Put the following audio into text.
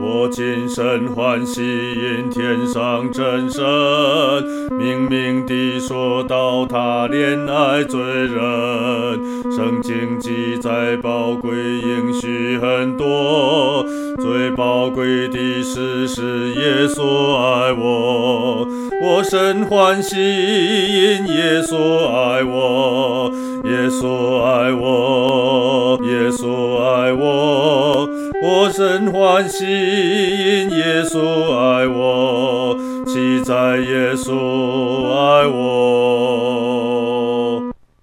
我今生欢喜，因天上真神明明地说到他怜爱罪人。圣经记载宝贵应许很多，最宝贵的是耶稣爱我，我甚欢喜，因耶稣爱我，耶稣爱我，耶稣爱我，我甚欢喜，因耶稣爱我，期待耶稣爱我。